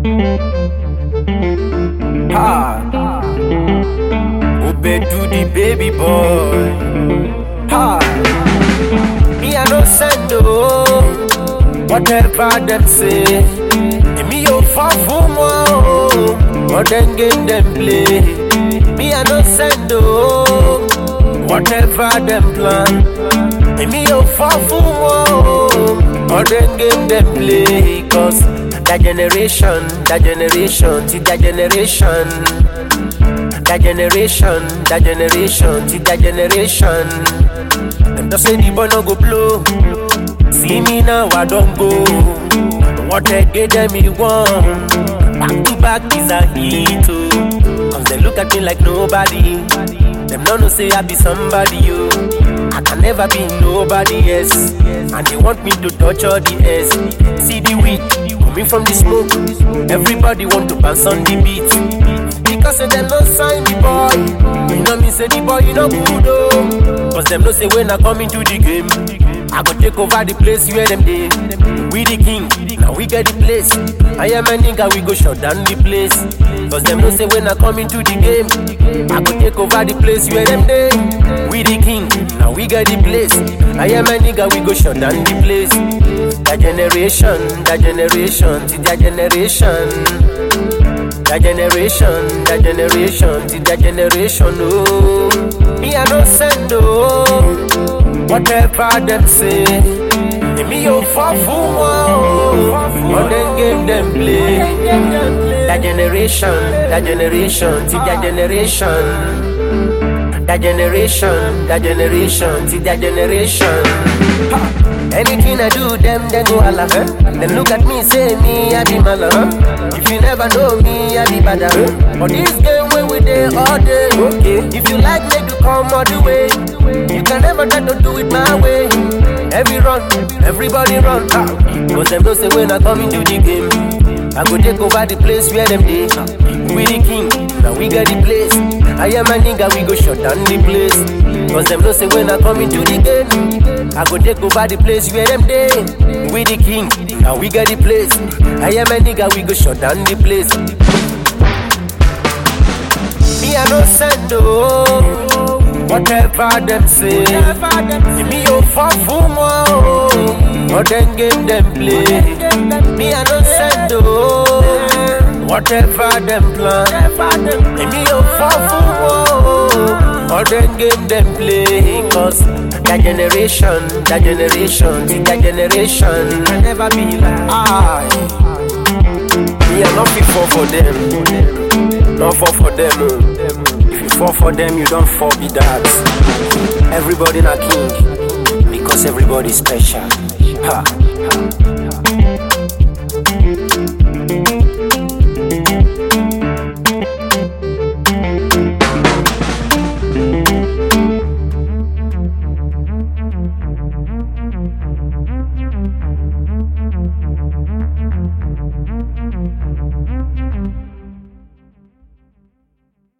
Ha, Ube to the baby boy. Ha, me I no send whatever them say. Me yo far from or then game them play. Me I no send whatever them plan. Me yo far from or then game them play. Cause that generation, see that generation, see that generation, see that generation. Them just say the boy no go blow. See me now, I don't go. What they get them me want. Back to back is a hit too. Cause they look at me like nobody. Them no say I be somebody, yo. I can never be nobody else. And they want me to touch all the S. See the weed coming from the smoke. Everybody want to bounce on the beat. Because they no sign the boy. You know me say the boy you know good oh. Cause them no say when I come into the game, I go take over the place where them dey. We the king, now we get the place. I am a nigga, we go shut down the place. Cause them no say when I come into the game, I go take over the place where them dey. We the king, now we get the place. I am a nigga, we go shut down the place. That generation, see that generation. That generation, see that generation, oh. Me I no send whatever them say. Me yo far from or then game them play. That generation, see that generation. That generation, see that generation. Ha. Anything I do, them go holla. Then look at me, say me, I be mala. If you never know me, I be bada. But this game where we dey all day. Okay. If you like, make you come all the way. You can never try to do it my way. Everybody run. Cause them don't say when I come into the game, I go take over the place where them dey. We the king, now we got the place. I am a nigga, we go shut down the place. Cause them don't say when I come into the game, I go take over the place where them dey. We the king, now we got the place. I am a nigga, we go shut down the place. Me I no send whatever them say. Me yo far from or then game them play. Me I no send whatever them plan. Me yo far from or then game them play. Cause that generation, see that generation. Can never be like I. Me I not fit fall for them. Not fall for them. If you fall for them, you don't fall be that. Everybody not king, because everybody special. Ha.